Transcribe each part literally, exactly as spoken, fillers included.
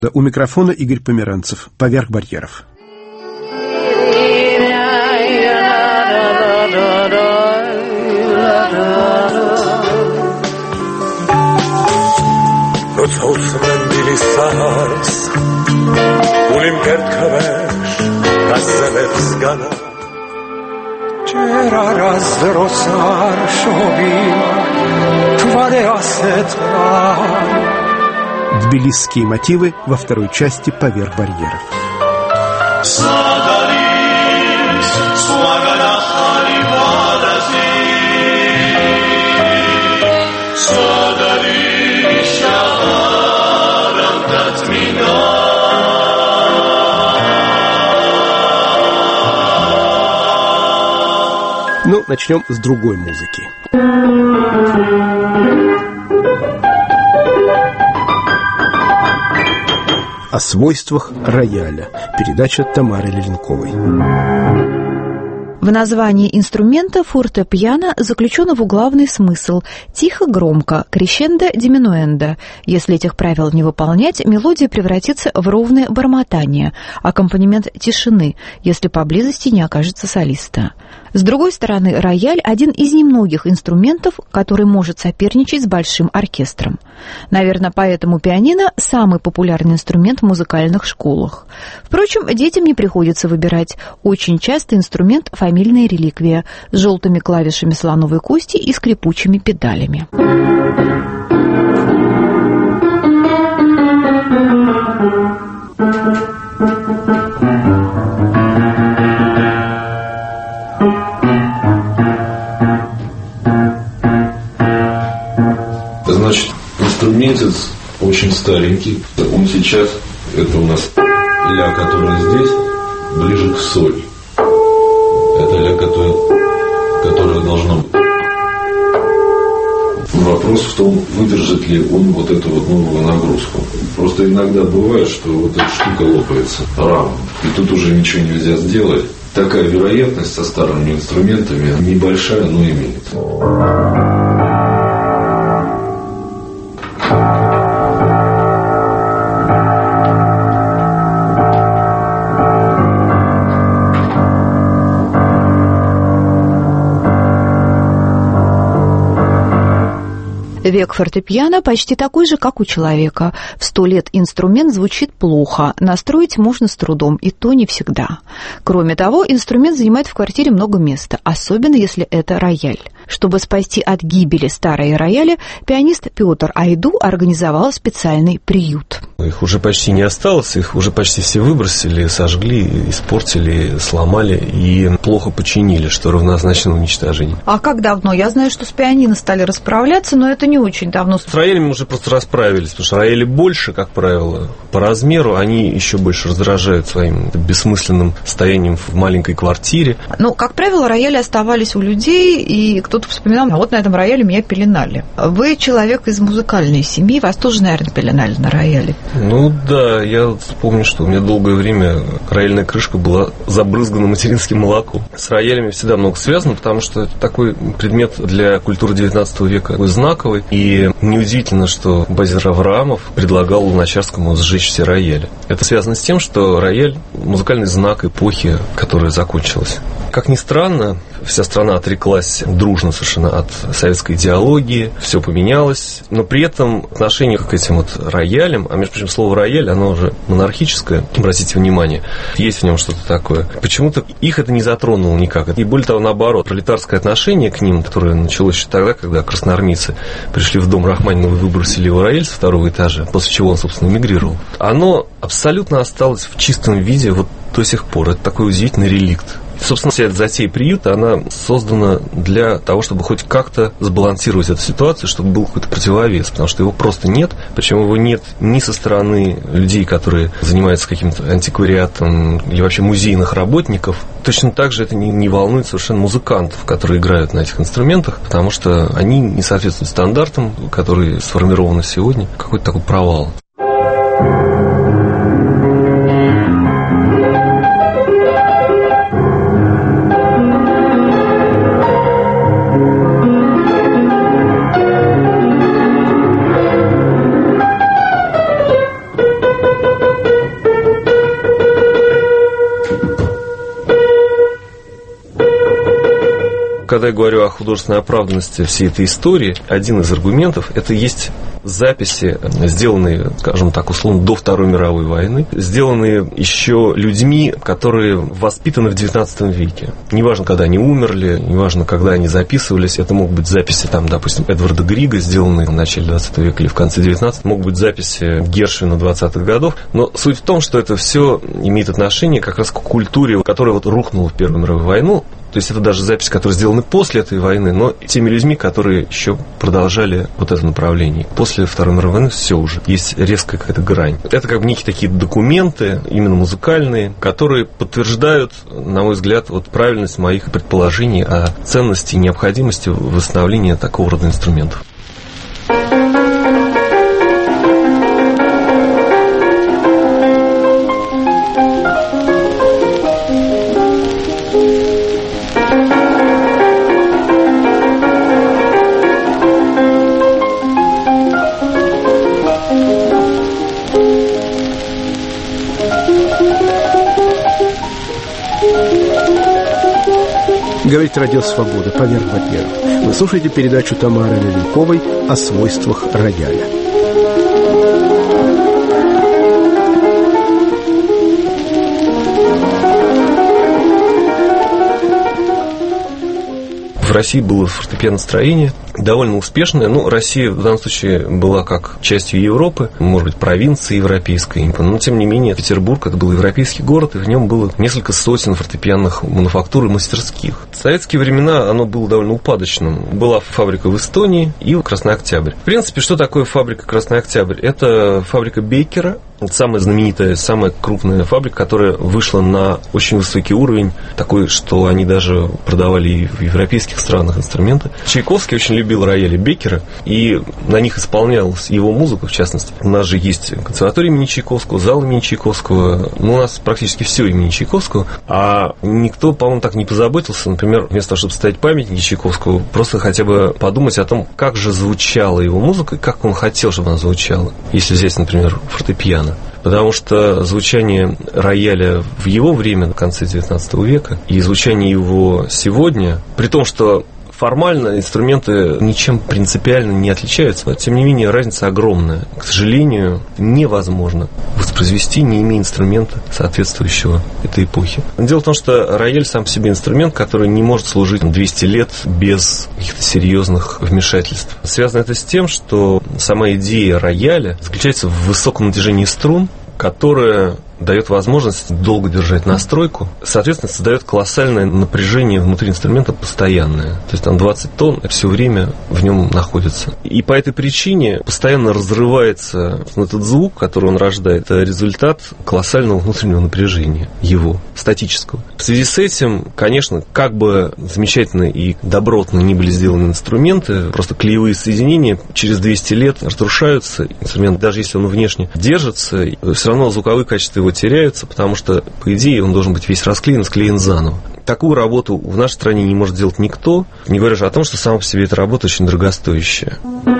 У микрофона Игорь Померанцев. «Поверх барьеров». Тбилисские мотивы во второй части «Поверх барьеров». Ну, начнем с другой музыки. О свойствах рояля. Передача Тамары Леленковой. В названии инструмента фортепиано заключен его главный смысл – тихо-громко, крещендо-диминуэндо. Если этих правил не выполнять, мелодия превратится в ровное бормотание, аккомпанемент тишины, если поблизости не окажется солиста. С другой стороны, рояль – один из немногих инструментов, который может соперничать с большим оркестром. Наверное, поэтому пианино – самый популярный инструмент в музыкальных школах. Впрочем, детям не приходится выбирать. Очень часто инструмент – фамильная реликвия с желтыми клавишами слоновой кости и скрипучими педалями. Значит, инструментец очень старенький. Он сейчас, это у нас ля, которая здесь, ближе к соль. Это ля, которая, которая должна быть. Вопрос в том, выдержит ли он вот эту вот новую нагрузку. Просто иногда бывает, что вот эта штука лопается, рама, и тут уже ничего нельзя сделать. Такая вероятность со старыми инструментами небольшая, но имеется. Век фортепиано почти такой же, как у человека. В сто лет инструмент звучит плохо, настроить можно с трудом, и то не всегда. Кроме того, инструмент занимает в квартире много места, особенно если это рояль. Чтобы спасти от гибели старые рояли, пианист Петр Айду организовал специальный приют. Их уже почти не осталось, их уже почти все выбросили, сожгли, испортили, сломали и плохо починили, что равнозначно уничтожению. А как давно? Я знаю, что с пианино стали расправляться, но это не очень давно. С роялями уже просто расправились, потому что рояли больше, как правило, по размеру, они еще больше раздражают своим бессмысленным стоянием в маленькой квартире. Ну, как правило, рояли оставались у людей, и кто-то вспоминал, а вот на этом рояле меня пеленали. Вы человек из музыкальной семьи, вас тоже, наверное, пеленали на рояле. Ну да, я помню, что у меня долгое время рояльная крышка была забрызгана материнским молоком. С роялями всегда много связано, потому что это такой предмет для культуры девятнадцатого века, такой знаковый. И неудивительно, что Базар Авраамов предлагал Луначарскому сжечь все рояли. Это связано с тем, что рояль – музыкальный знак эпохи, которая закончилась. Как ни странно, вся страна отреклась дружно совершенно от советской идеологии, все поменялось, но при этом отношение к этим вот роялям, а между прочим, слово рояль, оно уже монархическое, обратите внимание, есть в нем что-то такое. Почему-то их это не затронуло никак. И более того, наоборот, пролетарское отношение к ним, которое началось еще тогда, когда красноармейцы пришли в дом Рахманинова и выбросили его рояль со второго этажа, после чего он, собственно, эмигрировал, оно абсолютно осталось в чистом виде вот до сих пор. Это такой удивительный реликт. Собственно, вся эта затея приюта, она создана для того, чтобы хоть как-то сбалансировать эту ситуацию, чтобы был какой-то противовес, потому что его просто нет, причем его нет ни со стороны людей, которые занимаются каким-то антиквариатом или вообще музейных работников. Точно так же это не, не волнует совершенно музыкантов, которые играют на этих инструментах, потому что они не соответствуют стандартам, которые сформированы сегодня. Какой-то такой провал. Когда я говорю о художественной оправданности всей этой истории, один из аргументов – это есть записи, сделанные, скажем так, условно, до Второй мировой войны, сделанные еще людьми, которые воспитаны в девятнадцатом веке. Неважно, когда они умерли, неважно, когда они записывались, это могут быть записи, там, допустим, Эдварда Грига, сделанные в начале двадцатого века или в конце девятнадцатого, могут быть записи Гершвина двадцатых годов, но суть в том, что это все имеет отношение как раз к культуре, которая вот рухнула в Первую мировую войну. То есть это даже записи, которые сделаны после этой войны, но теми людьми, которые еще продолжали вот это направление. После Второй мировой войны все уже. Есть резкая какая-то грань. Это как бы некие такие документы, именно музыкальные, которые подтверждают, на мой взгляд, вот правильность моих предположений о ценности и необходимости восстановления такого рода инструментов. Говорит Радио Свобода, поверх Барьеров. Вы слушаете передачу Тамары Леленковой о свойствах рояля. В России было фортепианостроение довольно успешное. Ну, Россия в данном случае была как частью Европы, может быть, провинции европейской. Но, тем не менее, Петербург – это был европейский город, и в нем было несколько сотен фортепианных мануфактур и мастерских. В советские времена оно было довольно упадочным. Была фабрика в Эстонии и Красный Октябрь. В принципе, что такое фабрика Красный Октябрь? Это фабрика Бейкера. Это самая знаменитая, самая крупная фабрика, которая вышла на очень высокий уровень, такой, что они даже продавали и в европейских странах инструменты. Чайковский очень любил рояли Беккера, и на них исполнялась его музыка, в частности. У нас же есть консерватория имени Чайковского, зал имени Чайковского. Ну, у нас практически все имени Чайковского, а никто, по-моему, так не позаботился, например, вместо того, чтобы ставить памятники Чайковского, просто хотя бы подумать о том, как же звучала его музыка, и как он хотел, чтобы она звучала. Если взять, например, фортепиано. Потому что звучание рояля в его время, в конце девятнадцатого века, и звучание его сегодня, при том, что формально инструменты ничем принципиально не отличаются, но, тем не менее, разница огромная. К сожалению, невозможно воспроизвести, не имея инструмента, соответствующего этой эпохе. Дело в том, что рояль сам по себе инструмент, который не может служить двести лет без каких-то серьезных вмешательств. Связано это с тем, что сама идея рояля заключается в высоком натяжении струн, которая дает возможность долго держать настройку, соответственно, создает колоссальное напряжение внутри инструмента постоянное. То есть там двадцать тонн все время в нем находится. И по этой причине постоянно разрывается этот звук, который он рождает. Это результат колоссального внутреннего напряжения его, статического. В связи с этим, конечно, как бы замечательно и добротно ни были сделаны инструменты, просто клеевые соединения через двести лет разрушаются. Инструмент, даже если он внешне держится, все равно звуковые качества его теряются, потому что, по идее, он должен быть весь расклеен, склеен заново. Такую работу в нашей стране не может делать никто, не говоря же о том, что сама по себе эта работа очень дорогостоящая.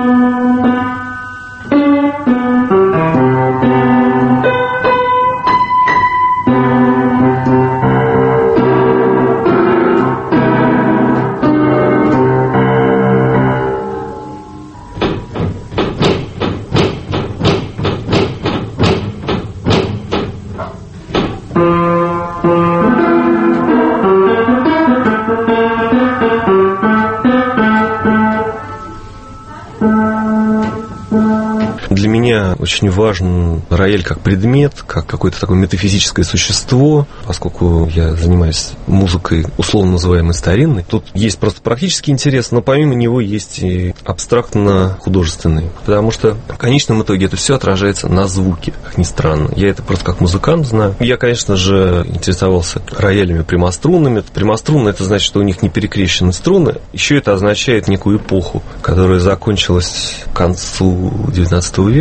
Для меня очень важен рояль как предмет, как какое-то такое метафизическое существо, поскольку я занимаюсь музыкой, условно называемой старинной. Тут есть просто практический интерес, но помимо него есть и абстрактно-художественный, потому что в конечном итоге это все отражается на звуке, как ни странно. Я это просто как музыкант знаю. Я, конечно же, интересовался роялями прямострунными. Прямострунные — это значит, что у них не перекрещены струны. Еще это означает некую эпоху, которая закончилась к концу девятнадцатого века.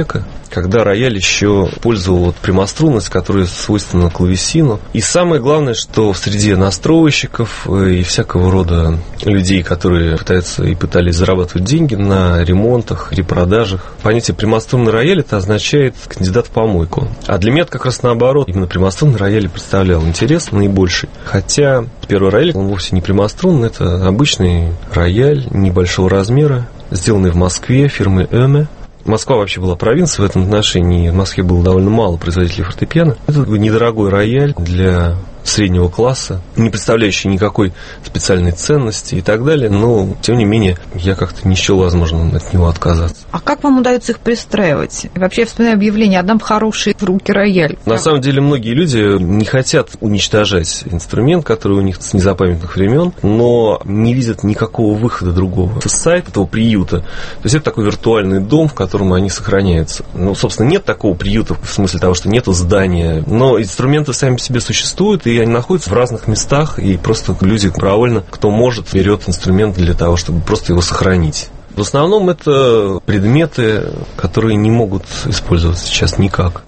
когда рояль еще пользовал вот прямострунность, которая свойственна клавесину. И самое главное, что в среде настроечников и всякого рода людей, которые пытаются и пытались зарабатывать деньги на ремонтах, репродажах, понятие прямострунный рояль — это означает кандидат в помойку. А для меня это как раз наоборот. Именно прямострунный рояль представлял интерес наибольший. Хотя первый рояль, он вовсе не прямострунный, это обычный рояль небольшого размера, сделанный в Москве фирмой Öme. Москва вообще была провинцией в этом отношении. В Москве было довольно мало производителей фортепиано. Это недорогой рояль для среднего класса, не представляющий никакой специальной ценности и так далее, но, тем не менее, я как-то не счел возможным от него отказаться. А как вам удается их пристраивать? Вообще, я вспоминаю объявление «Отдам хороший в руки рояль». На самом деле, многие люди не хотят уничтожать инструмент, который у них с незапамятных времен, но не видят никакого выхода другого. Сайт этого приюта, то есть это такой виртуальный дом, в котором они сохраняются. Ну, собственно, нет такого приюта, в смысле того, что нету здания, но инструменты сами по себе существуют, и они находятся в разных местах, и просто люди добровольно, кто может, берет инструмент для того, чтобы просто его сохранить. В основном это предметы, которые не могут использоваться сейчас никак.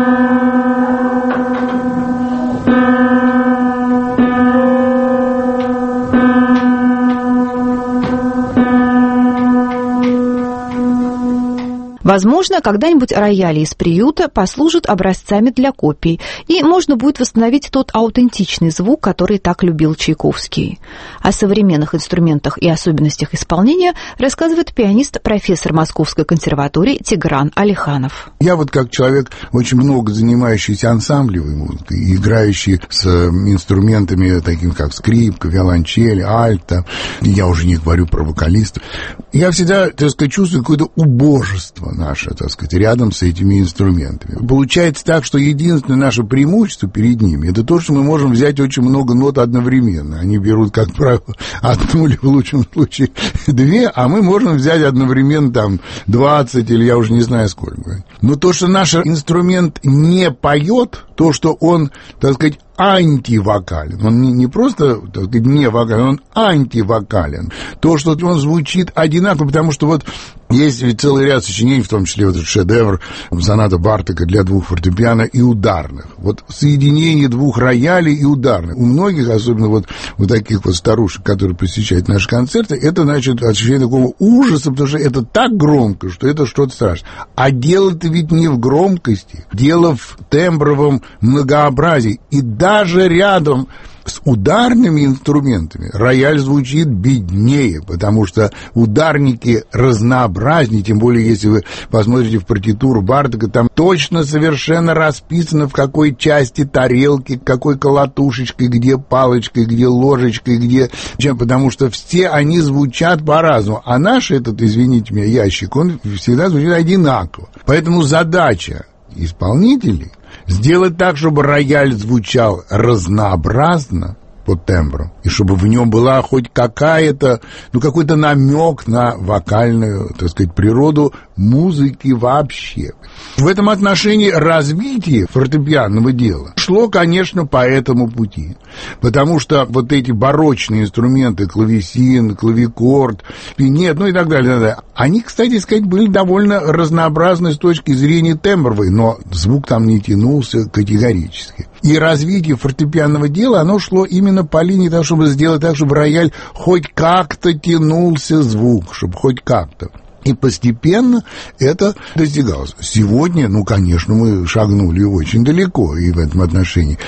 Возможно, когда-нибудь рояли из приюта послужат образцами для копий, и можно будет восстановить тот аутентичный звук, который так любил Чайковский. О современных инструментах и особенностях исполнения рассказывает пианист, профессор Московской консерватории Тигран Алиханов. Я вот как человек, очень много занимающийся ансамблевой музыкой, играющий с инструментами, такими как скрипка, виолончель, альто, я уже не говорю про вокалистов, я всегда, так сказать, чувствую какое-то убожество наше, так сказать, рядом с этими инструментами. Получается так, что единственное наше преимущество перед ними — это то, что мы можем взять очень много нот одновременно. Они берут, как правило, одну или в лучшем случае две, а мы можем взять одновременно там двадцать или я уже не знаю сколько. Но то, что наш инструмент не поет, то, что он, так сказать, антивокален, он не, не просто, так сказать, не вокален, он антивокален. То, что он звучит одинаково, потому что вот есть ведь целый ряд сочинений, в том числе вот этот шедевр соната Бартока для двух фортепиано и ударных. Вот соединение двух роялей и ударных. У многих, особенно вот у таких вот старушек, которые посещают наши концерты, это, значит, ощущение такого ужаса, потому что это так громко, что это что-то страшное. А дело-то ведь не в громкости, дело в тембровом многообразии. И даже рядом с ударными инструментами рояль звучит беднее, потому что ударники разнообразнее, тем более, если вы посмотрите в партитуру Бартока, там точно совершенно расписано, в какой части тарелки, какой колотушечкой, где палочкой, где ложечкой, где чем, потому что все они звучат по-разному. А наш этот, извините меня, ящик, он всегда звучит одинаково. Поэтому задача исполнителей сделать так, чтобы рояль звучал разнообразно по тембру, и чтобы в нем была хоть какая-то, ну, какой-то намек на вокальную, так сказать, природу музыки вообще. В этом отношении развитие фортепианного дела шло, конечно, по этому пути, потому что вот эти барочные инструменты, клавесин, клавикорд, пинет, ну и так далее, так далее, они, кстати сказать, были довольно разнообразны с точки зрения тембровой, но звук там не тянулся категорически. И развитие фортепианного дела, оно шло именно по линии того, чтобы сделать так, чтобы рояль хоть как-то тянулся звук, чтобы хоть как-то. И постепенно это достигалось. Сегодня, ну, конечно, мы шагнули очень далеко и в этом отношении.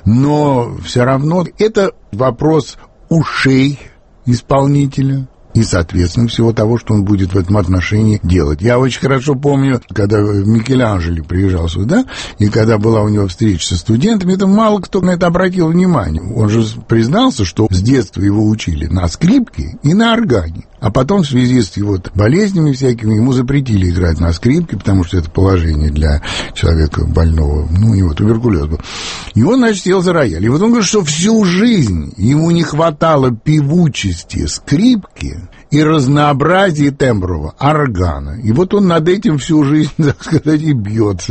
Но все равно это вопрос ушей исполнителя и, соответственно, всего того, что он будет в этом отношении делать. Я очень хорошо помню, когда Микеланджело приезжал сюда, и когда была у него встреча со студентами, это мало кто на это обратил внимание. Он же признался, что с детства его учили на скрипке и на органе. А потом в связи с его болезнями всякими ему запретили играть на скрипке, потому что это положение для человека больного, ну, у него туберкулез был. И он, значит, сел за рояль. И вот он говорит, что всю жизнь ему не хватало певучести скрипки и разнообразия тембрового органа. И вот он над этим всю жизнь, так сказать, и бьется.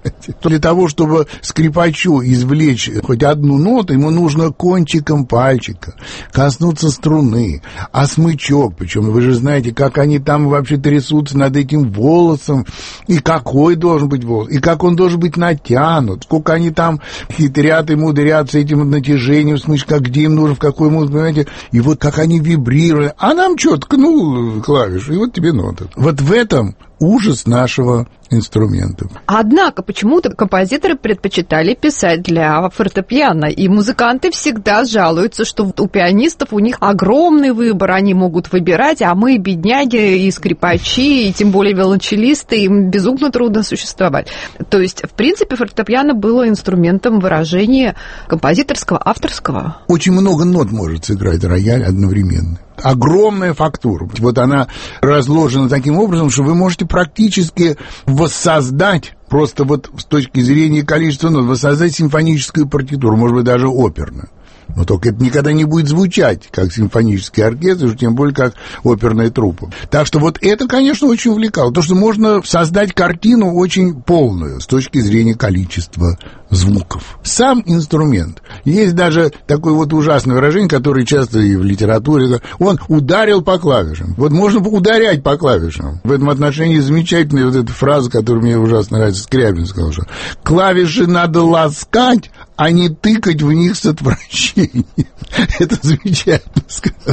Для того, чтобы скрипачу извлечь хоть одну ноту, ему нужно кончиком пальчика коснуться струны, а смычок, причем вы же знаете, как они там вообще трясутся над этим волосом, и какой должен быть волос, и как он должен быть натянут, сколько они там хитрят и мудрят с этим натяжением смычка, где им нужно, в какой музыке, понимаете, и вот как они вибрируют, а нам что, ткнул клавишу, и вот тебе нота. Вот в этом ужас нашего инструмента. Однако почему-то композиторы предпочитали писать для фортепиано, и музыканты всегда жалуются, что у пианистов у них огромный выбор, они могут выбирать, а мы, бедняги, и скрипачи, и тем более виолончелисты, им безумно трудно существовать. То есть, в принципе, фортепиано было инструментом выражения композиторского, авторского. Очень много нот может сыграть рояль одновременно. Огромная фактура. Вот она разложена таким образом, что вы можете практически воссоздать, просто вот с точки зрения количества нот, воссоздать симфоническую партитуру, может быть, даже оперную. Но только это никогда не будет звучать, как симфонический оркестр, уж тем более, как оперная труппа. Так что вот это, конечно, очень увлекало. То, что можно создать картину очень полную с точки зрения количества звуков. Сам инструмент. Есть даже такое вот ужасное выражение, которое часто и в литературе. Он ударил по клавишам. Вот можно ударять по клавишам. В этом отношении замечательная вот эта фраза, которая мне ужасно нравится, Скрябин сказал, что клавиши надо ласкать, а не тыкать в них с отвращением. Это замечательно сказано.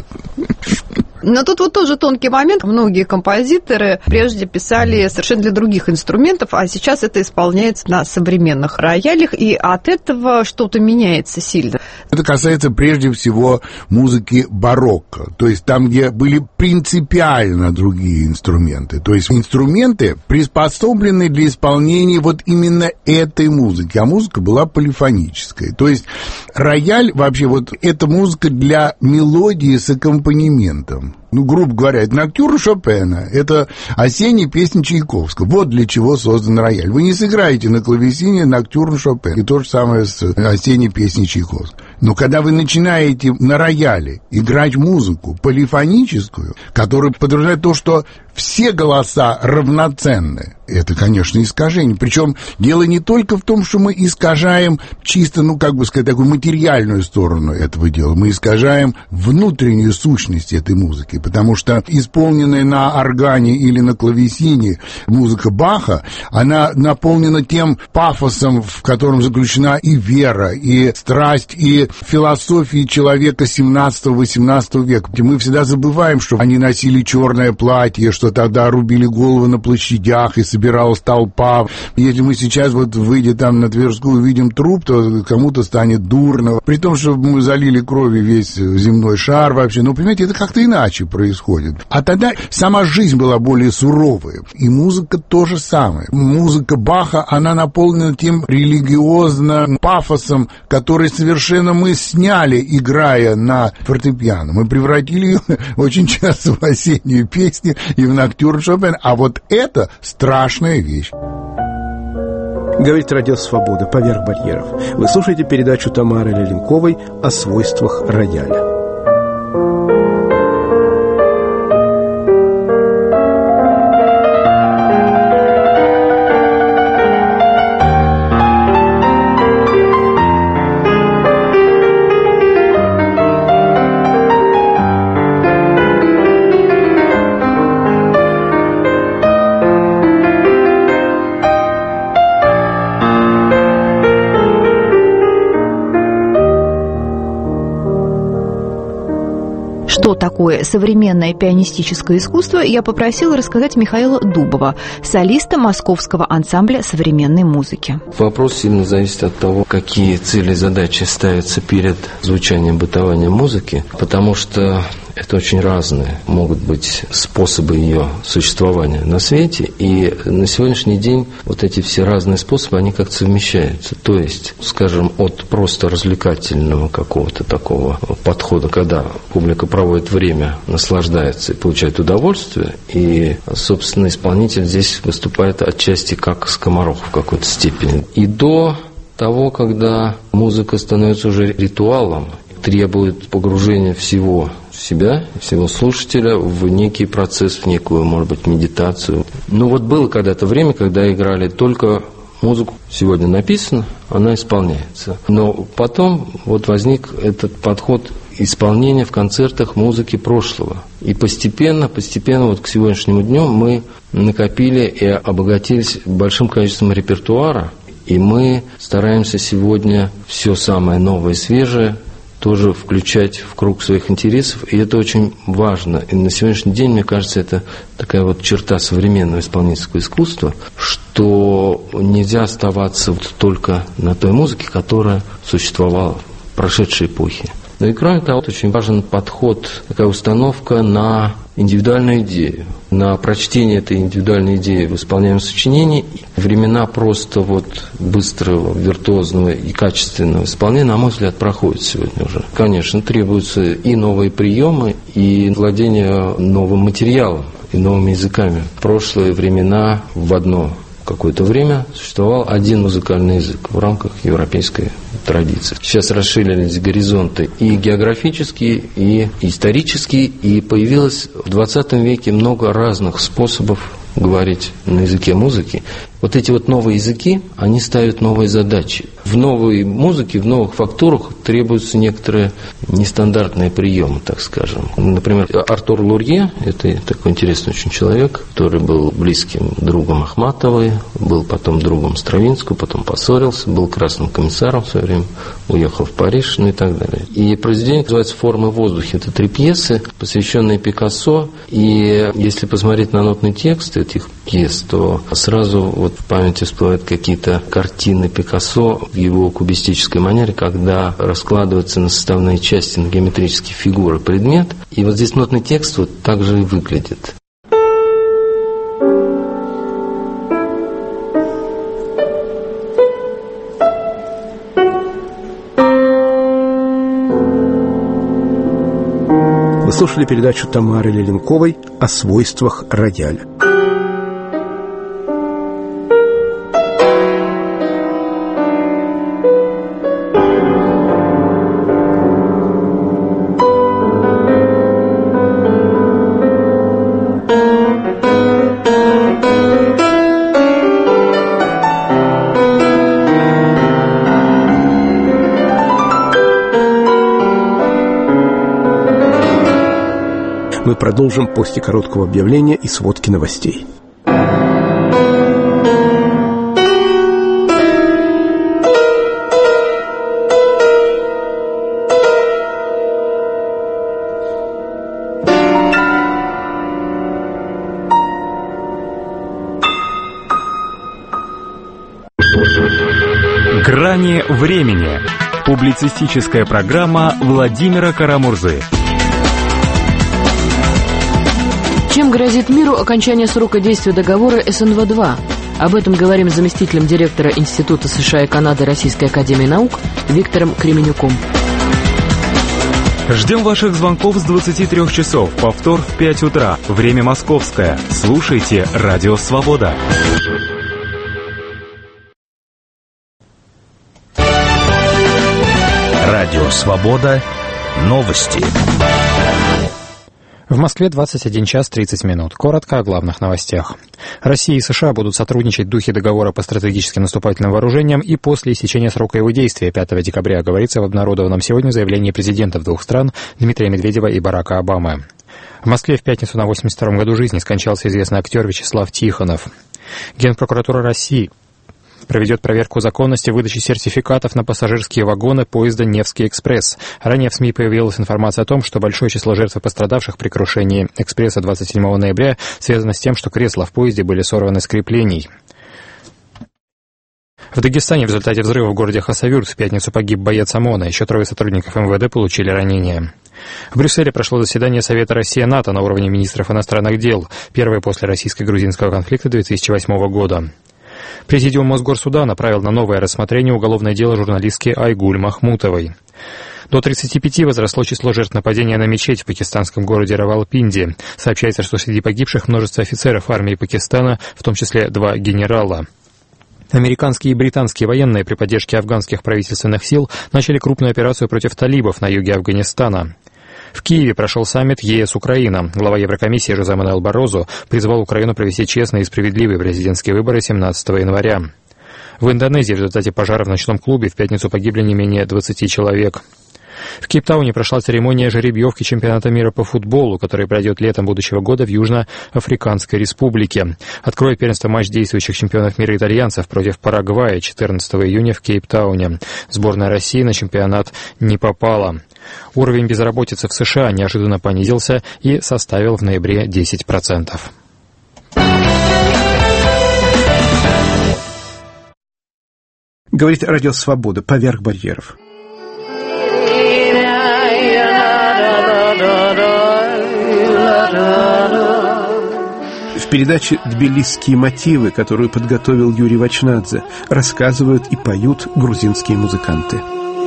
Но тут вот тоже тонкий момент. Многие композиторы прежде писали совершенно для других инструментов, а сейчас это исполняется на современных роялях, и от этого что-то меняется сильно. Это касается прежде всего музыки барокко, то есть там, где были принципиально другие инструменты. То есть инструменты приспособлены для исполнения вот именно этой музыки, а музыка была полифоническая. То есть рояль вообще вот это музыка для мелодии с аккомпанементом. Ну, грубо говоря, это ноктюрн Шопена, это осенняя песня Чайковского. Вот для чего создан рояль. Вы не сыграете на клавесине ноктюрн Шопена. И то же самое с осенней песней Чайковского. Но когда вы начинаете на рояле играть музыку полифоническую, которая подразумевает то, что все голоса равноценны, это, конечно, искажение. Причем дело не только в том, что мы искажаем чисто, ну, как бы сказать, такую материальную сторону этого дела. Мы искажаем внутреннюю сущность этой музыки, потому что исполненная на органе или на клавесине музыка Баха, она наполнена тем пафосом, в котором заключена и вера, и страсть, и философия человека семнадцатого-восемнадцатого века. Мы всегда забываем, что они носили черное платье, что тогда рубили головы на площадях и собиралась толпа. Если мы сейчас вот, выйдя там на Тверскую, увидим труп, то кому-то станет дурно. При том, что мы залили кровью весь земной шар вообще. Но, понимаете, это как-то иначе происходит. А тогда сама жизнь была более суровая. И музыка то же самое. Музыка Баха, она наполнена тем религиозным пафосом, который совершенно мы сняли, играя на фортепиано. Мы превратили ее очень часто в осеннюю песню и в ноктюрн Шопена. А вот это страшная вещь. Говорит Радио Свобода, поверх барьеров. Вы слушаете передачу Тамары Леленковой о свойствах рояля. Что такое современное пианистическое искусство, я попросила рассказать Михаила Дубова, солиста московского ансамбля современной музыки. Вопрос сильно зависит от того, какие цели и задачи ставятся перед звучанием, бытованием музыки, потому что это очень разные могут быть способы ее существования на свете, и на сегодняшний день вот эти все разные способы, они как-то совмещаются. То есть, скажем, от просто развлекательного какого-то такого подхода, когда публика проводит время, наслаждается и получает удовольствие, и, собственно, исполнитель здесь выступает отчасти как скоморох в какой-то степени. И до того, когда музыка становится уже ритуалом, требует погружения всего себя, всего слушателя в некий процесс, в некую, может быть, медитацию. Ну вот было когда-то время, когда играли только музыку сегодня написана, она исполняется. Но потом вот возник этот подход исполнения в концертах музыки прошлого. И постепенно, постепенно вот к сегодняшнему дню мы накопили и обогатились большим количеством репертуара, и мы стараемся сегодня все самое новое и свежее тоже включать в круг своих интересов, и это очень важно. И на сегодняшний день, мне кажется, это такая вот черта современного исполнительского искусства, что нельзя оставаться вот только на той музыке, которая существовала в прошедшей эпохе. Ну и кроме того, очень важен подход, такая установка на индивидуальную идею, на прочтение этой индивидуальной идеи в исполняемом сочинении. Времена просто вот быстрого, виртуозного и качественного исполнения, на мой взгляд, проходят сегодня уже. Конечно, требуются и новые приемы, и владение новым материалом, и новыми языками. В прошлые времена в одно какое-то время существовал один музыкальный язык в рамках европейской традиции. Сейчас расширились горизонты и географические, и исторические, и появилось в двадцатом веке много разных способов говорить на языке музыки. Вот эти вот новые языки, они ставят новые задачи. В новой музыке, в новых фактурах требуются некоторые нестандартные приемы, так скажем. Например, Артур Лурье, это такой интересный очень человек, который был близким другом Ахматовой, был потом другом Стравинского, потом поссорился, был красным комиссаром в свое время, уехал в Париж, ну и так далее. И произведение называется «Формы в воздухе». Это три пьесы, посвященные Пикассо. И если посмотреть на нотный текст этих пьес, то сразу вот в памяти всплывают какие-то картины Пикассо в его кубистической манере, когда раскладываются на составные части, на геометрические фигуры предмет. И вот здесь нотный текст вот так же и выглядит. Вы слушали передачу Тамары Леленковой о свойствах рояля. Мы продолжим после короткого объявления и сводки новостей. «Грани времени». Публицистическая программа Владимира Карамурзы. Чем грозит миру окончание срока действия договора эс эн вэ два? Об этом говорим с заместителем директора Института США и Канады Российской академии наук Виктором Кременюком. Ждем ваших звонков с двадцати трёх часов. Повтор в пять утра. Время московское. Слушайте «Радио Свобода». Радио Свобода. Новости. В Москве двадцать один час тридцать минут. Коротко о главных новостях. Россия и США будут сотрудничать в духе договора по стратегическим наступательным вооружениям и после истечения срока его действия пятого декабря, говорится в обнародованном сегодня заявлении президентов двух стран Дмитрия Медведева и Барака Обамы. В Москве в пятницу на восемьдесят втором году жизни скончался известный актер Вячеслав Тихонов. Генпрокуратура России проведет проверку законности выдачи сертификатов на пассажирские вагоны поезда «Невский экспресс». Ранее в СМИ появилась информация о том, что большое число жертв и пострадавших при крушении экспресса двадцать седьмого ноября связано с тем, что кресла в поезде были сорваны с креплений. В Дагестане в результате взрыва в городе Хасавюрт в пятницу погиб боец ОМОНа. Еще трое сотрудников эм вэ дэ получили ранения. В Брюсселе прошло заседание Совета Россия-НАТО на уровне министров иностранных дел, первое после российско-грузинского конфликта две тысячи восьмого года. Президиум Мосгорсуда направил на новое рассмотрение уголовное дело журналистки Айгуль Махмутовой. До тридцати пяти возросло число жертв нападения на мечеть в пакистанском городе Равалпинди. Сообщается, что среди погибших множество офицеров армии Пакистана, в том числе два генерала. Американские и британские военные при поддержке афганских правительственных сил начали крупную операцию против талибов на юге Афганистана. В Киеве прошел саммит е эс-Украина. Глава Еврокомиссии Жозе Мануэль Баррозу призвал Украину провести честные и справедливые президентские выборы семнадцатого января. В Индонезии в результате пожара в ночном клубе в пятницу погибли не менее двадцати человек. В Кейптауне прошла церемония жеребьевки чемпионата мира по футболу, который пройдет летом будущего года в Южноафриканской республике. Откроет первенство матч действующих чемпионов мира итальянцев против Парагвая четырнадцатого июня в Кейптауне. Сборная России на чемпионат не попала. Уровень безработицы в США неожиданно понизился и составил в ноябре десять процентов. Говорит Радио Свобода, поверх барьеров. В передаче «Тбилисские мотивы», которую подготовил Юрий Вачнадзе, рассказывают и поют грузинские музыканты.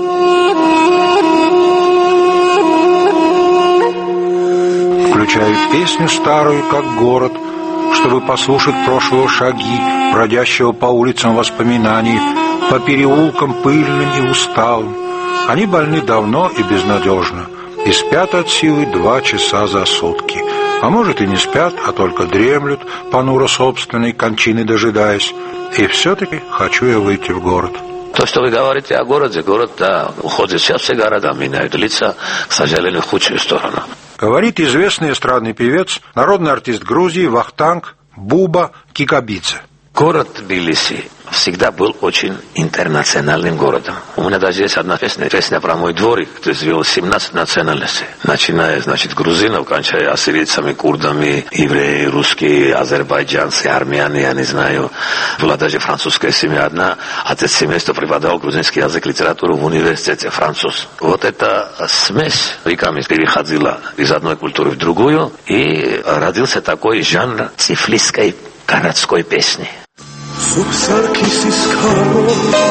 Включают песню старую, как город, чтобы послушать прошлого шаги, бродящего по улицам воспоминаний, по переулкам пыльным и усталым. Они больны давно и безнадежно, и спят от силы два часа за сутки. А может и не спят, а только дремлют, понуро собственной кончины дожидаясь. И все-таки хочу я выйти в город. То, что вы говорите о городе, город, да, уходит сейчас, все города меняют лица, к сожалению, в худшую сторону. Говорит известный эстрадный певец, народный артист Грузии Вахтанг Буба Кикабидзе. Город Тбилиси всегда был очень интернациональным городом. У меня даже есть одна песня, песня про мой дворик, где живет семнадцать национальностей. Начиная, значит, грузинов, кончая ассирийцами, курдами, евреи, русские, азербайджанцы, армяне, я не знаю. Была даже французская семья одна. Отец семейства преподавал грузинский язык, литературу в университете, француз. Вот эта смесь веками переходила из одной культуры в другую, и родился такой жанр тифлисской городской песни. Subsarkis iskaro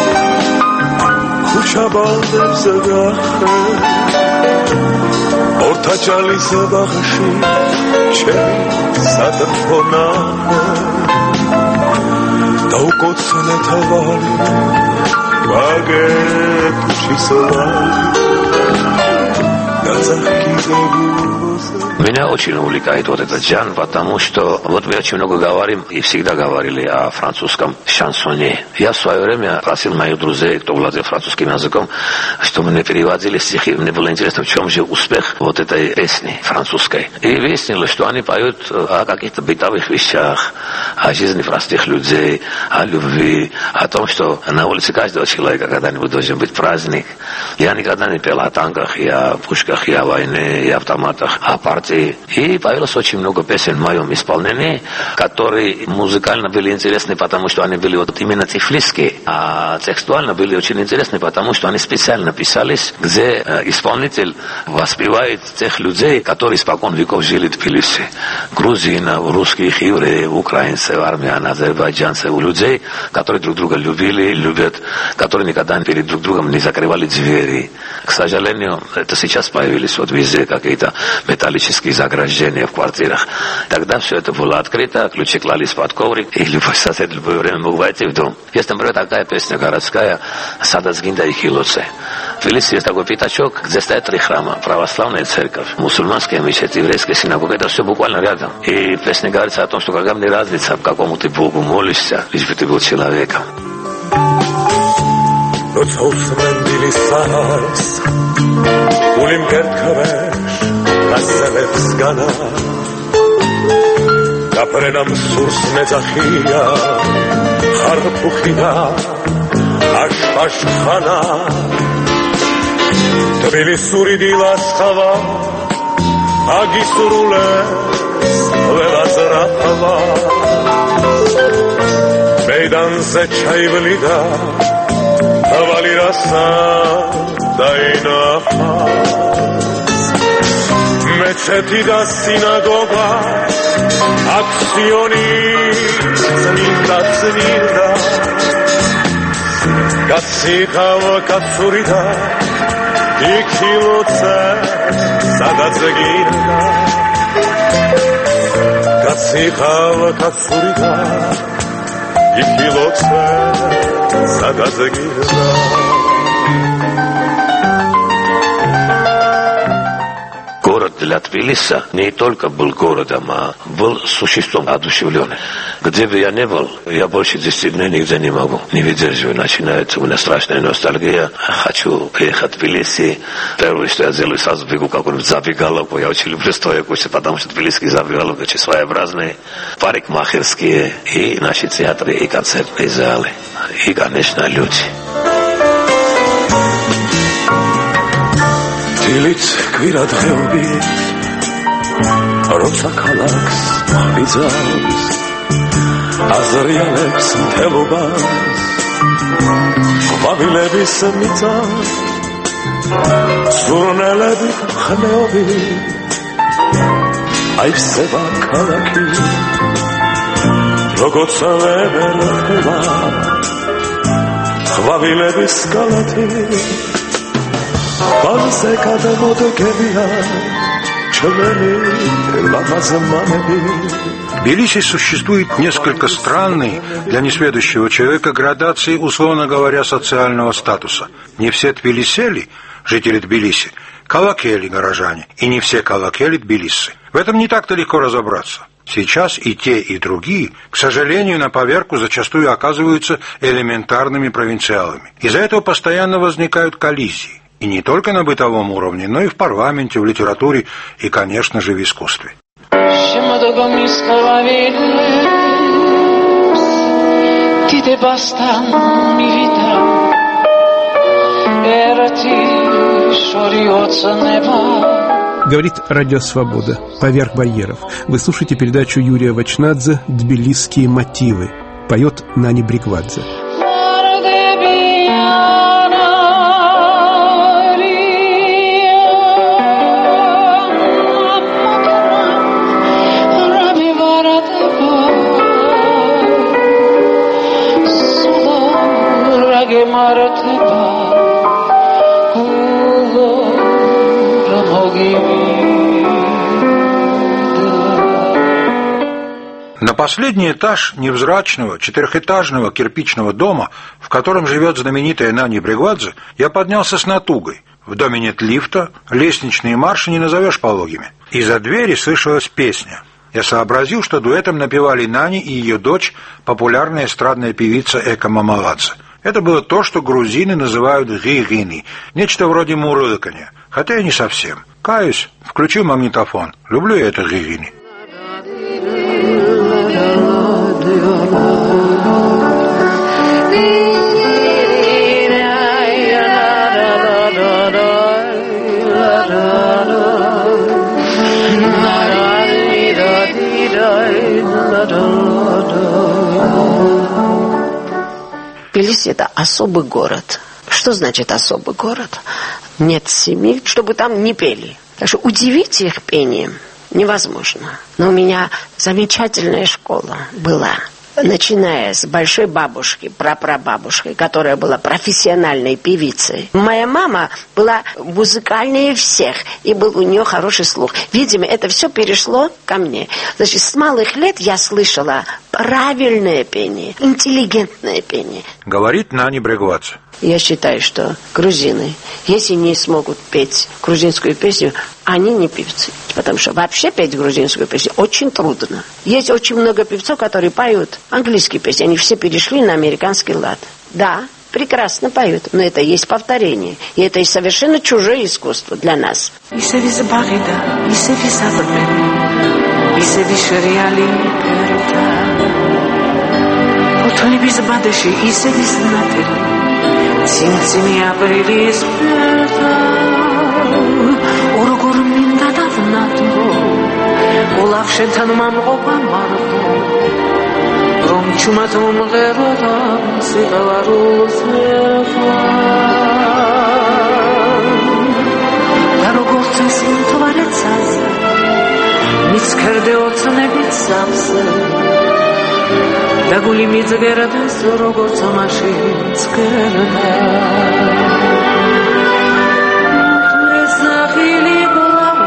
Khucha baldebze daxe Ortaçalis bagshi Chemi sadrfo naxe Daukotsne tavali Vage tuchis vali Gazakhi zeguze Меня очень увлекает вот этот жанр, потому что вот мы очень много говорим и всегда говорили о французском шансоне. Я в свое время просил моих друзей, кто владел французским языком, чтобы мне переводили стихи. Мне было интересно, в чем же успех вот этой песни французской. И выяснилось, что они поют о каких-то бытовых вещах, о жизни простых людей, о любви, о том, что на улице каждого человека когда-нибудь должен быть праздник. Я никогда не пел о танках, и о пушках, и о войне, и о автоматах, о партии. И появилось очень много песен в моем исполнении, которые музыкально были интересны, потому что они были вот именно тифлисские, а текстуально были очень интересны, потому что они специально писались, где исполнитель воспевает тех людей, которые испокон веков жили в Тбилиси. Грузинов, русских, евреев, украинцев, армян, азербайджанцев, людей, которые друг друга любили, любят, которые никогда перед друг другом не закрывали двери. К сожалению, это сейчас появились вот везде какие-то металлические заграждения в квартирах. Тогда все это было открыто, ключи клались под коврик, и любой сосед в любое время мог войти в дом. Есть, например, такая песня городская «Садацгинда и Хилоце». В Тбилиси есть такой пятачок, где стоят три храма: православная церковь, мусульманская мечеть, еврейская синагога. Это все буквально рядом. И в песне говорится о том, что какая мне разница, к какому ты Богу молишься, лишь бы ты был человеком. ასევებს განა გაფრენამ სურს მეძახია ხარფუხი და აშაშხანა თბილისური დილას ხავა აგისრულეს ყველას რახავა მეიდანზე ჩაივლიდა თვალი რასა დაინახა მეჩეთი და სინაგოგა აქსიონი წმინდა წმინდა გაციხავ კაცური და იქილოცა სადაც გინდა გაციხავ კაცური და იქილოცა სადაც გინდა для Тбилиси не только был городом, а был существом одушевленным. Где бы я ни был, я больше десяти дней нигде не могу. Не выдерживаю, начинается у меня страшная ностальгия. Хочу приехать в Тбилиси. Первое, что я делаю, сразу бегу в какую-нибудь забегаловку. Я очень люблю стоя кушать, потому что тбилисские забегаловки очень своеобразные. Парикмахерские, и наши театры, и концертные залы, и, конечно, люди. დილით კვირა დღეობით როცა ქალაქს ხბიძავს აზრიანებს მთელობას ყვავილების მიწა სურნელები ხნეობით აივსება ქალაქი როგორც ვერ ხდება ყვავილების კალათი В Тбилиси существует несколько странной для несведущего человека градации, условно говоря, социального статуса. Не все тбилисели, жители Тбилиси, калакели горожане, и не все калакели тбилисцы. В этом не так-то легко разобраться. Сейчас и те, и другие, к сожалению, на поверку зачастую оказываются элементарными провинциалами. Из-за этого постоянно возникают коллизии. И не только на бытовом уровне, но и в парламенте, в литературе и, конечно же, в искусстве. Говорит Радио Свобода. Поверх барьеров. Вы слушаете передачу Юрия Вачнадзе «Тбилисские мотивы». Поет Нани Бриквадзе. На последний этаж невзрачного четырехэтажного кирпичного дома, в котором живет знаменитая Нани Бриквадзе, я поднялся с натугой. В доме нет лифта, лестничные марши не назовешь пологими. Из-за двери слышалась песня. Я сообразил, что дуэтом напевали Нани и ее дочь, популярная эстрадная певица Эка Мамаладзе. Это было то, что грузины называют гигини, нечто вроде мурлыканья, хотя и не совсем. Каюсь, включил магнитофон. Люблю я это гигини. Тбилиси – это особый город. Что значит особый город? Нет семьи, чтобы там не пели. Так что удивить их пением невозможно. Но у меня замечательная школа была. Начиная с большой бабушки, прапрабабушки, которая была профессиональной певицей. Моя мама была музыкальнее всех, и был у нее хороший слух. Видимо, это все перешло ко мне. Значит, с малых лет я слышала правильное пение, интеллигентное пение. Говорит Нани Бриквадзе. Я считаю, что грузины, если не смогут петь грузинскую песню, они не певцы. Потому что вообще петь грузинскую песню очень трудно. Есть очень много певцов, которые поют английские песни. Они все перешли на американский лад. Да, прекрасно поют, но это есть повторение. И это и совершенно чужое искусство для нас. Цимцими апрелис пёрта, ургур минда давнато, улавшентан мамгоба марто, ромчумат умгерода, сигалару смерфа. Дарогорца синтварецазе, мицкерде оцнебицавзе, Дагули мицгердес როგორც მაშინც გერდა ესახილი გლავ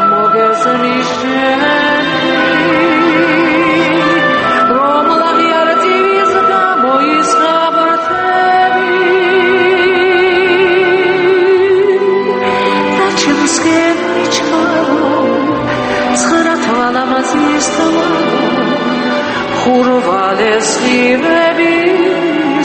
მოგესნიშნე რომ ლაღიარდივის გამოისხაბრთები და ჩემს გემიჩქარო ხურვალეს ღირების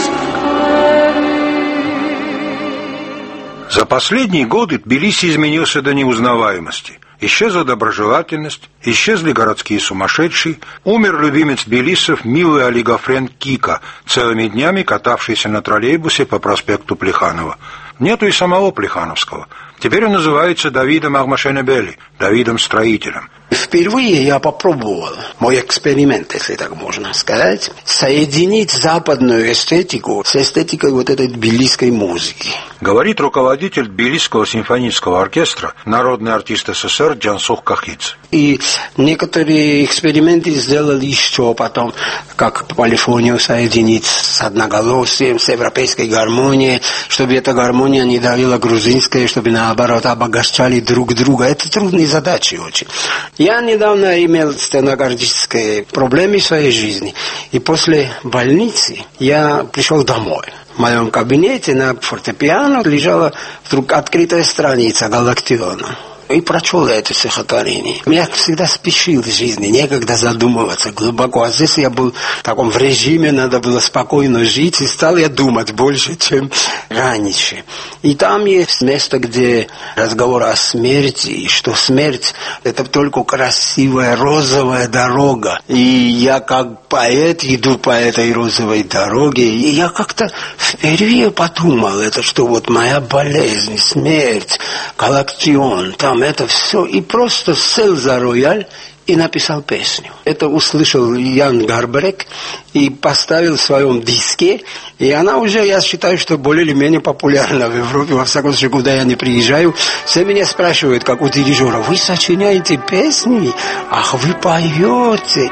За последние годы Тбилиси изменился до неузнаваемости. Исчезла доброжелательность, исчезли городские сумасшедшие, умер любимец тбилисцев милый олигофрен Кика, целыми днями катавшийся на троллейбусе по проспекту Плеханова. Нету и самого Плехановского. Теперь он называется Давидом Агмашенебели, Давидом-строителем. Впервые я попробовал, мой эксперимент, если так можно сказать, соединить западную эстетику с эстетикой вот этой тбилисской музыки. Говорит руководитель Тбилисского симфонического оркестра, народный артист СССР Джансух Кахидзе. И некоторые эксперименты сделали еще потом, как полифонию соединить с одноголосием, с европейской гармонией, чтобы эта гармония не давила грузинской, чтобы наоборот обогащали друг друга. Это трудные задачи очень. Я недавно имел стенографические проблемы в своей жизни. И после больницы я пришел домой. В моем кабинете на фортепиано лежала вдруг открытая страница Галактиона. И прочел это стихотворение. Я всегда спешил в жизни, некогда задумываться глубоко. А здесь я был в таком в режиме, надо было спокойно жить. И стал я думать больше, чем раньше. И там есть место, где разговор о смерти. И что смерть – это только красивая розовая дорога. И я как поэт иду по этой розовой дороге. И я как-то впервые подумал, это что вот моя болезнь, смерть, Галактион, там это все, и просто сел за рояль и написал песню. Это услышал Ян Гарберек и поставил в своем диске, и она уже, я считаю, что более или менее популярна в Европе, во всяком случае, куда я не приезжаю. Все меня спрашивают, как у дирижера, вы сочиняете песни? Ах, вы поете!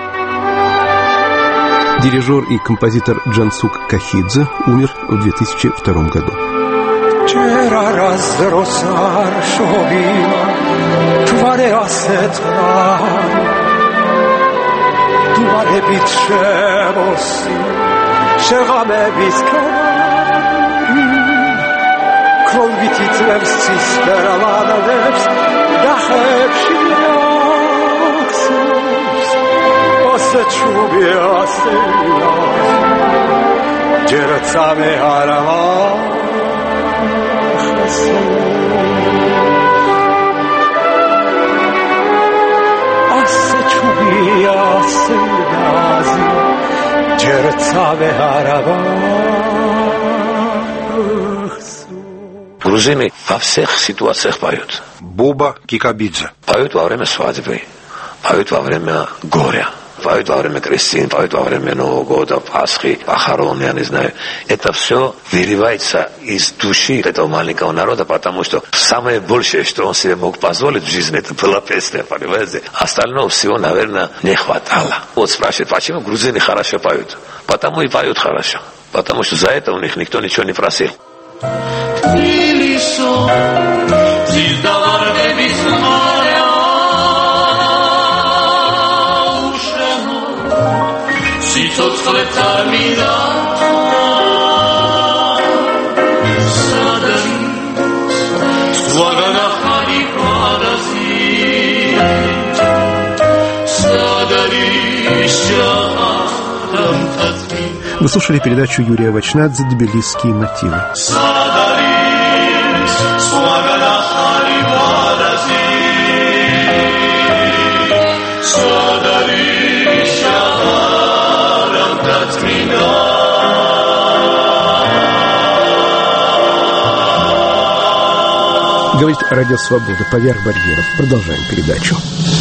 Дирижер и композитор Джансук Кахидзе умер в две тысячи втором году. چرا راز روزار شوی دوباره آستان دوباره بیچه بوسی شغامه بیسکاری کل بیتیت لبسیس براوانا لبس دخب شیاکسوس آسه چوبی آسه یاز جرتامه هرمان آسه چوبی آسه نازی جرتا به Грузины во всех ситуациях поют. Буба Кикабидзе. Поют во время свадьбы, поют во время горя, поют во время крестин, поют во время Нового года, Пасхи, похорон, я не знаю. Это все выливается из души этого маленького народа, потому что самое большее, что он себе мог позволить в жизни, это была песня, понимаете? Остального всего, наверное, не хватало. Вот спрашивают, почему грузины хорошо поют? Потому и поют хорошо. Потому что за это у них никто ничего не просил. Цоцле цармида Садари Свагана хани падази Садари Шахам татми. Вы слушали передачу Юрия Вачнадзе «Тбилисские мотивы». Садари Свагана хани падази Садари Говорит Радио Свобода. Поверх барьеров. Продолжаем передачу.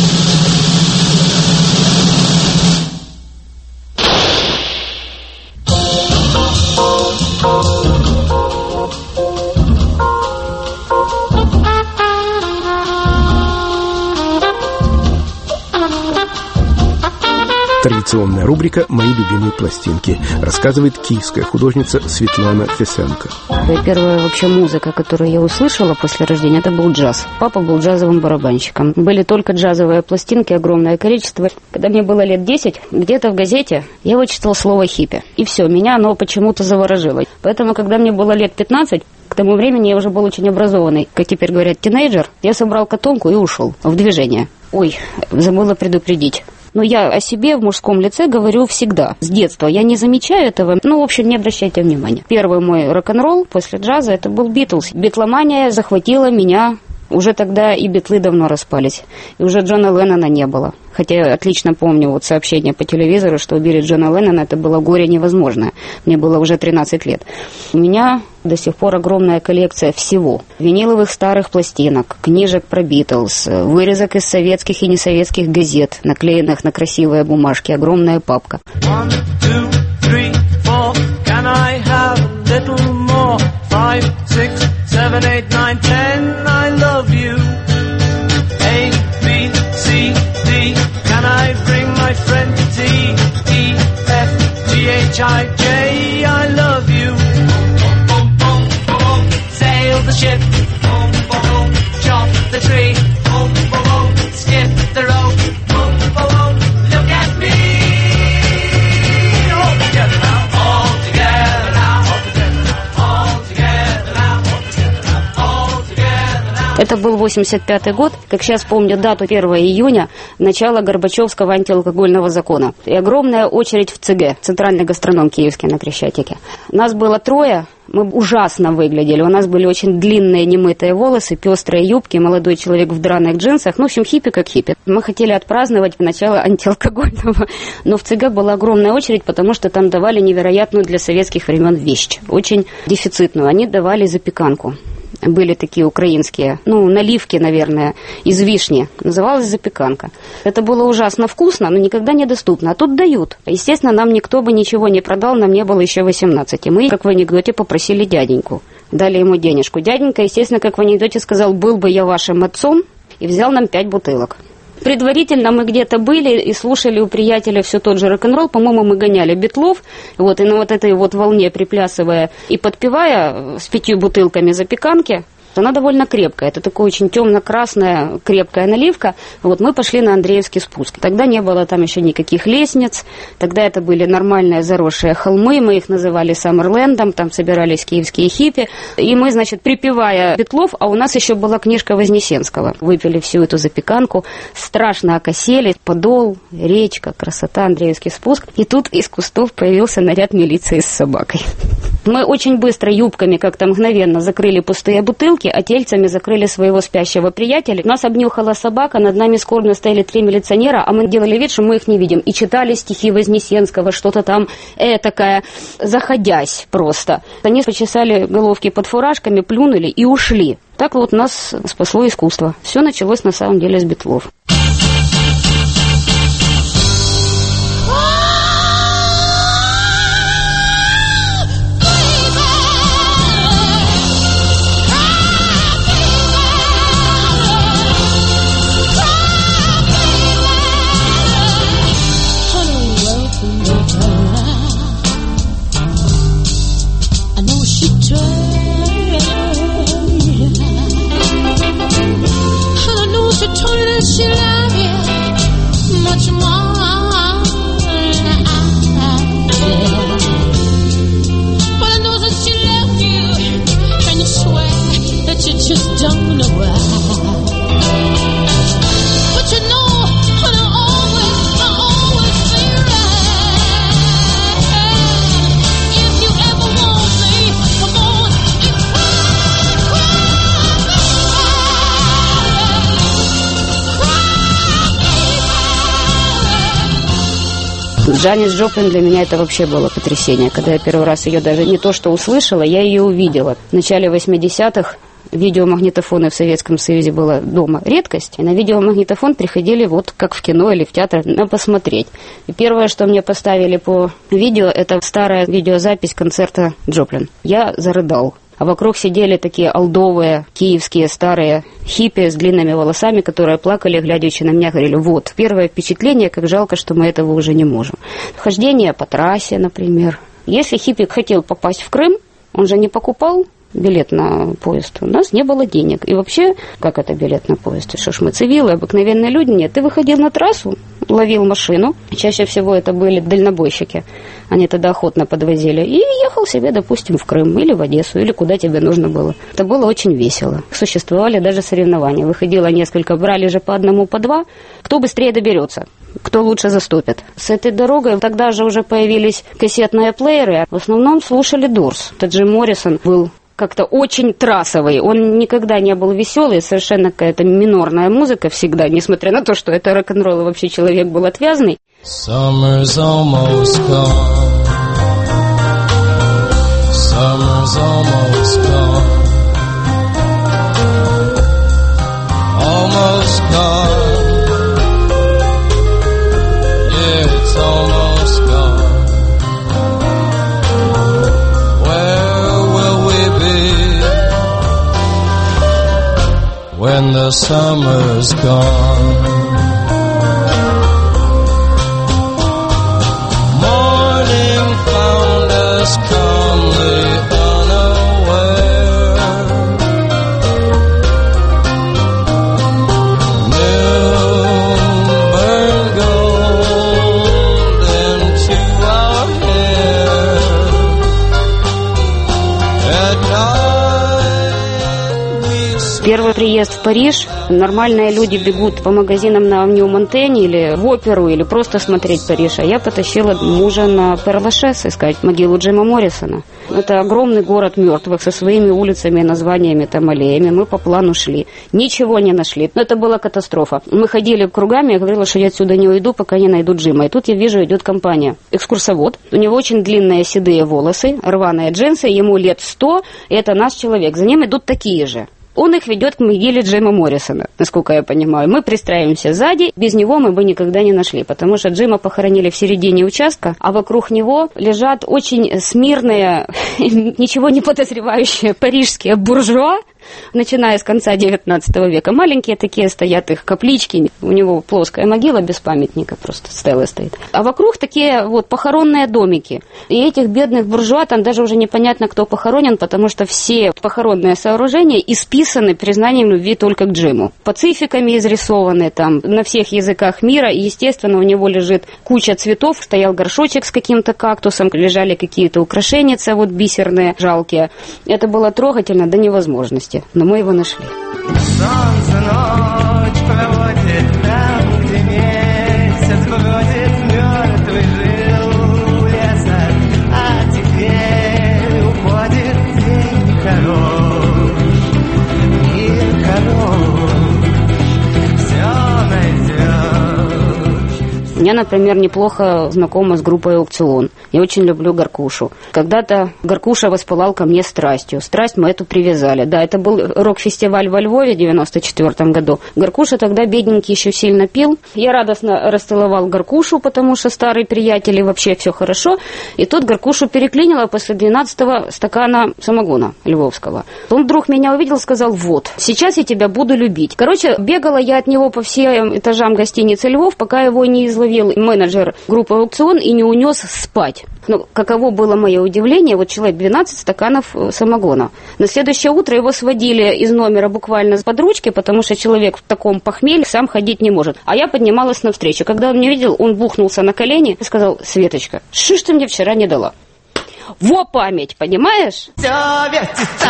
Традиционная рубрика «Мои любимые пластинки», рассказывает киевская художница Светлана Фесенко. Первая вообще музыка, которую я услышала после рождения, это был джаз. Папа был джазовым барабанщиком. Были только джазовые пластинки, огромное количество. Когда мне было лет десять, где-то в газете я вычитала слово «хиппи». И все, меня оно почему-то заворожило. Поэтому, когда мне было лет пятнадцать, к тому времени я уже был очень образованный, как теперь говорят, тинейджер, я собрал котомку и ушел в движение. Ой, забыла предупредить. Но я о себе в мужском лице говорю всегда, с детства. Я не замечаю этого, ну, в общем, не обращайте внимания. Первый мой рок-н-ролл после джаза, это был Битлз. Битломания захватила меня. Уже тогда и Битлы давно распались. И уже Джона Леннона не было. Хотя я отлично помню вот сообщение по телевизору, что убили Джона Леннона, это было горе невозможное. Мне было уже тринадцать лет. У меня до сих пор огромная коллекция всего. Виниловых старых пластинок, книжек про Битлз, вырезок из советских и несоветских газет, наклеенных на красивые бумажки, огромная папка. One, two, three, four. Can I have a little more? Five, six, seven, eight, nine, ten. I love you. A, B, C, D. Can I bring my friend to tea? E, F, G, H, I, J. I love you. Boom, boom, boom, boom. Sail the ship. Boom, boom, boom. Chop the tree. Boom, boom, boom. Skip the rope. Boom, boom, boom. Look at me. All together now. All together now. All together now. All together now. Это был восемьдесят пятый год, как сейчас помню дату первого июня, начало Горбачевского антиалкогольного закона. И огромная очередь в ЦГ, Центральный гастроном киевский на Крещатике. Нас было трое, мы ужасно выглядели. У нас были очень длинные немытые волосы, пестрые юбки, молодой человек в драных джинсах. Ну, в общем, хиппи как хиппи. Мы хотели отпраздновать начало антиалкогольного, но в ЦГ была огромная очередь, потому что там давали невероятную для советских времен вещь, очень дефицитную. Они давали запеканку. Были такие украинские, ну, наливки, наверное, из вишни. Называлась запеканка. Это было ужасно вкусно, но никогда недоступно. А тут дают. Естественно, нам никто бы ничего не продал, нам не было еще восемнадцати. Мы, как в анекдоте, попросили дяденьку. Дали ему денежку. Дяденька, естественно, как в анекдоте сказал, был бы я вашим отцом, и взял нам пять бутылок. Предварительно мы где-то были и слушали у приятеля все тот же рок-н-ролл. По-моему, мы гоняли Битлов, вот, и на вот этой вот волне приплясывая и подпевая с пятью бутылками запеканки. Она довольно крепкая. Это такая очень темно-красная крепкая наливка. Вот мы пошли на Андреевский спуск. Тогда не было там еще никаких лестниц. Тогда это были нормальные заросшие холмы. Мы их называли Саммерлендом. Там собирались киевские хиппи. И мы, значит, припевая Битлов, а у нас еще была книжка Вознесенского. Выпили всю эту запеканку. Страшно окосели. Подол, речка, красота, Андреевский спуск. И тут из кустов появился наряд милиции с собакой. Мы очень быстро юбками как-то мгновенно закрыли пустые бутылки, а тельцами закрыли своего спящего приятеля. Нас обнюхала собака, над нами скорбно стояли три милиционера, а мы делали вид, что мы их не видим. И читали стихи Вознесенского, что-то там этакое, заходясь просто. Они почесали головки под фуражками, плюнули и ушли. Так вот нас спасло искусство. Все началось на самом деле с Битлов. She love you much more than I did. But I know that she left you, and you swear that you just don't know why. But you know, and I always, I always say right. If you ever want me, come on and cry, cry, Джанис Джоплин для меня это вообще было потрясение. Когда я первый раз ее даже не то что услышала, я ее увидела. В начале восьмидесятых видеомагнитофоны в Советском Союзе было дома редкость. И на видеомагнитофон приходили вот как в кино или в театр на посмотреть. И первое, что мне поставили по видео, это старая видеозапись концерта Джоплин. Я зарыдал. А вокруг сидели такие олдовые, киевские, старые хиппи с длинными волосами, которые плакали, глядячи на меня, говорили, вот, первое впечатление, как жалко, что мы этого уже не можем. Хождение по трассе, например. Если хиппи хотел попасть в Крым, он же не покупал билет на поезд. У нас не было денег. И вообще, как это билет на поезд? Что ж, мы цивилы, обыкновенные люди? Нет, ты выходил на трассу, ловил машину. Чаще всего это были дальнобойщики. Они тогда охотно подвозили. И ехал себе, допустим, в Крым или в Одессу, или куда тебе нужно было. Это было очень весело. Существовали даже соревнования. Выходило несколько, брали же по одному, по два. Кто быстрее доберется. кто лучше заступит. С этой дорогой тогда же уже появились кассетные плееры. В основном слушали Дорс. Это Джим Моррисон был как-то очень трассовый. Он никогда не был веселый, совершенно какая-то минорная музыка всегда, несмотря на то, что это рок-н-ролл, и вообще человек был отвязный. Summer's almost gone. Summer's almost gone. Almost gone. Yeah, it's almost gone. Where will we be when the summer's gone? Morning found us calmly unaware. Moon burned gold into our hair. At night we Первый приезд в Париж. Нормальные люди бегут по магазинам на Авню Монтень или в оперу, или просто смотреть Париж. А я потащила мужа на Пер-Лашес искать могилу Джима Моррисона. Это огромный город мертвых со своими улицами, названиями, там, аллеями. Мы по плану шли. Ничего не нашли. Но это была катастрофа. Мы ходили кругами, я говорила, что я отсюда не уйду, пока не найду Джима. И тут я вижу, идет компания. Экскурсовод. У него очень длинные седые волосы, рваные джинсы, ему лет сто, и это наш человек. За ним идут такие же. Он их ведет к могиле Джима Моррисона, насколько я понимаю. Мы пристраиваемся сзади, без него мы бы никогда не нашли, потому что Джима похоронили в середине участка, а вокруг него лежат очень смирные, ничего не подозревающие парижские буржуа, начиная с конца девятнадцатого века. Маленькие такие стоят их каплички, у него плоская могила без памятника, просто стела стоит. А вокруг такие вот похоронные домики. И этих бедных буржуа, там даже уже непонятно, кто похоронен, потому что все похоронные сооружения исписаны признанием любви только к Джиму. Пацификами изрисованы там на всех языках мира, и, естественно, у него лежит куча цветов, стоял горшочек с каким-то кактусом, лежали какие-то украшения, вот бисерные, жалкие. Это было трогательно до невозможности. Но мы его нашли. Солнце ночь проводит там, где месяц бродит мертвый жил леса, а теперь уходит день хорош, мир хорош, все найдешь. Я, например, неплохо знакома с группой «Аукцион». Я очень люблю Горкушу. Когда-то Горкуша воспылал ко мне страстью. Страсть мы эту привязали. Да, это был рок-фестиваль во Львове в девяносто четвёртом году. Горкуша тогда бедненький еще сильно пил. Я радостно расцеловал Горкушу, потому что старый приятель, и вообще все хорошо. И тут Горкушу переклинило после двенадцатого стакана самогона львовского. Он вдруг меня увидел, сказал: вот, сейчас я тебя буду любить. Короче, бегала я от него по всем этажам гостиницы Львов, пока его не изловил менеджер группы «Аукцион» и не унес спать. Ну, каково было мое удивление, вот человек двенадцать стаканов самогона. На следующее утро его сводили из номера буквально под ручки, потому что человек в таком похмелье сам ходить не может. А я поднималась навстречу. Когда он меня видел, он бухнулся на колени и сказал: Светочка, что ж ты мне вчера не дала? Во память, понимаешь? Все вертится.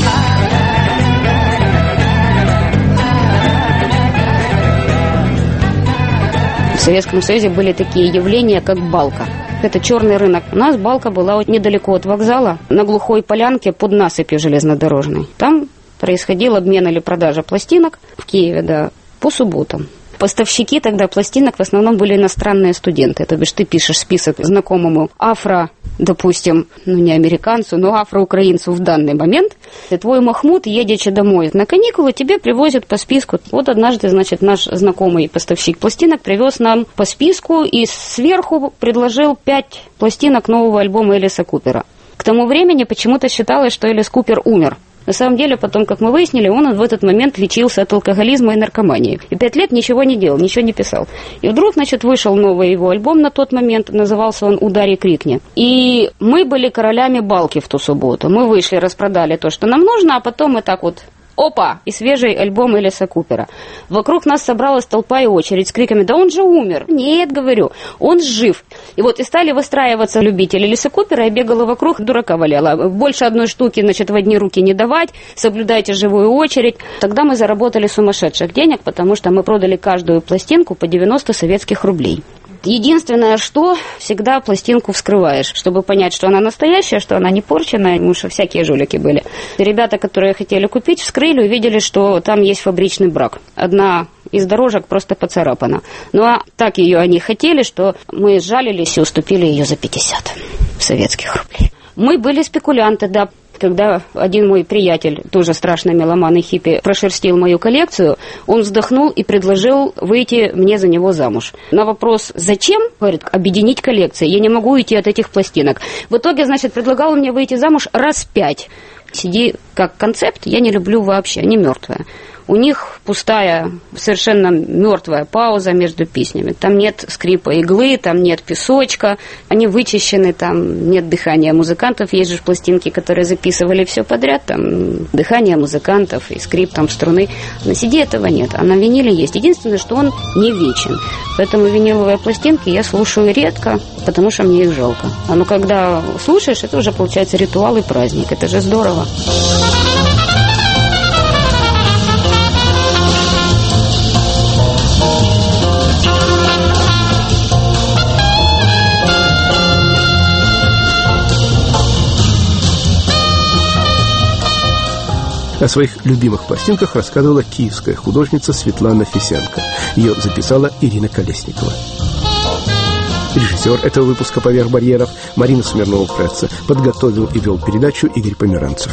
В Советском Союзе были такие явления, как балка. Это черный рынок. У нас балка была вот недалеко от вокзала, на глухой полянке под насыпью железнодорожной. Там происходил обмен или продажа пластинок в Киеве, да, по субботам. Поставщики тогда пластинок в основном были иностранные студенты. То бишь ты пишешь список знакомому афро, допустим, ну не американцу, но афроукраинцу в данный момент. И твой Махмуд, едучи домой на каникулы, тебе привозят по списку. Вот однажды, значит, наш знакомый поставщик пластинок привез нам по списку и сверху предложил пять пластинок нового альбома Элиса Купера. К тому времени почему-то считалось, что Элис Купер умер. На самом деле, потом, как мы выяснили, он в этот момент лечился от алкоголизма и наркомании. И пять лет ничего не делал, ничего не писал. И вдруг, значит, вышел новый его альбом на тот момент, назывался он «Ударь и крикни». И мы были королями балки в ту субботу. Мы вышли, распродали то, что нам нужно, а потом мы так вот опа, и свежий альбом Элиса Купера. Вокруг нас собралась толпа и очередь с криками: да он же умер. Нет, говорю, он жив. И вот и стали выстраиваться любители Элиса Купера, я бегала вокруг, дурака валяла. Больше одной штуки, значит, в одни руки не давать, соблюдайте живую очередь. Тогда мы заработали сумасшедших денег, потому что мы продали каждую пластинку по девяносто советских рублей. Единственное, что всегда пластинку вскрываешь, чтобы понять, что она настоящая, что она не порченная, потому что всякие жулики были. Ребята, которые хотели купить, вскрыли, увидели, что там есть фабричный брак. Одна из дорожек просто поцарапана. Ну а так ее они хотели, что мы сжалились и уступили ее за пятьдесят советских рублей. Мы были спекулянты, да. Когда один мой приятель, тоже страшный меломан и хиппи, прошерстил мою коллекцию, он вздохнул и предложил выйти мне за него замуж. На вопрос «Зачем?» Говорит, объединить коллекции. Я не могу уйти от этих пластинок. В итоге, значит, предлагал мне выйти замуж раз пять. си ди как концепт я не люблю вообще, они мертвые. У них пустая, совершенно мертвая пауза между песнями. Там нет скрипа иглы, там нет песочка, они вычищены, там нет дыхания музыкантов. Есть же пластинки, которые записывали все подряд, там дыхание музыкантов и скрип там струны. На си ди этого нет, а на виниле есть. Единственное, что он не вечен. Поэтому виниловые пластинки я слушаю редко, потому что мне их жалко. А ну когда слушаешь, это уже получается ритуал и праздник. Это же здорово. О своих любимых пластинках рассказывала киевская художница Светлана Фисенко. Ее записала Ирина Колесникова. Режиссер этого выпуска «Поверх барьеров» Марина Смирнова-Кратца. Подготовил и вел передачу Игорь Померанцев.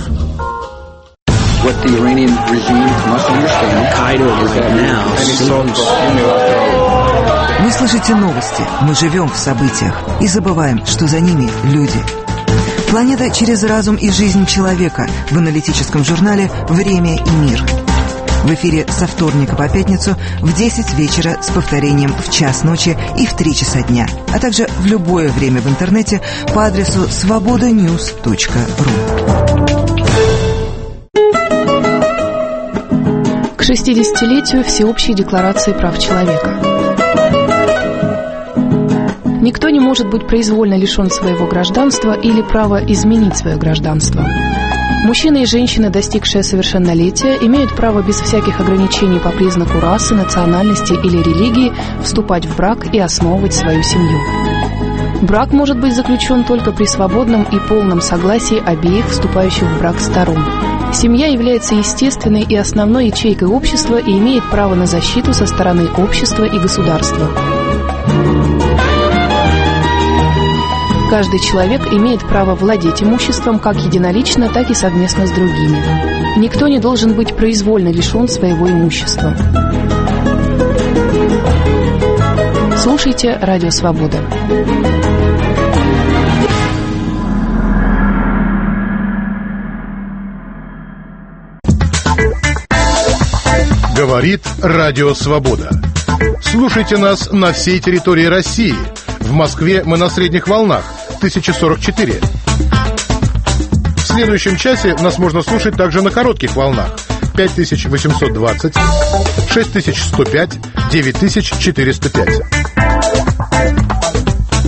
Вы слышите новости, мы живем в событиях и забываем, что за ними люди. Планета через разум и жизнь человека в аналитическом журнале «Время и мир». В эфире со вторника по пятницу в десять вечера с повторением в час ночи и в три часа дня, а также в любое время в интернете по адресу свобода ньюс точка ру. К шестидесятилетию Всеобщей декларации прав человека. Никто не может быть произвольно лишен своего гражданства или права изменить свое гражданство. Мужчины и женщины, достигшие совершеннолетия, имеют право без всяких ограничений по признаку расы, национальности или религии вступать в брак и основывать свою семью. Брак может быть заключен только при свободном и полном согласии обеих вступающих в брак сторон. Семья является естественной и основной ячейкой общества и имеет право на защиту со стороны общества и государства. Каждый человек имеет право владеть имуществом как единолично, так и совместно с другими. Никто не должен быть произвольно лишен своего имущества. Слушайте «Радио Свобода». Говорит Радио Свобода. Слушайте нас на всей территории России. В Москве мы на средних волнах тысяча сорок четыре. В следующем часе нас можно слушать также на коротких волнах пять тысяч восемьсот двадцать, шесть тысяч сто пять, девять тысяч четыреста пять.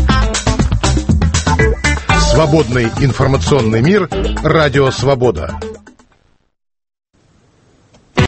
Свободный информационный мир. Радио Свобода.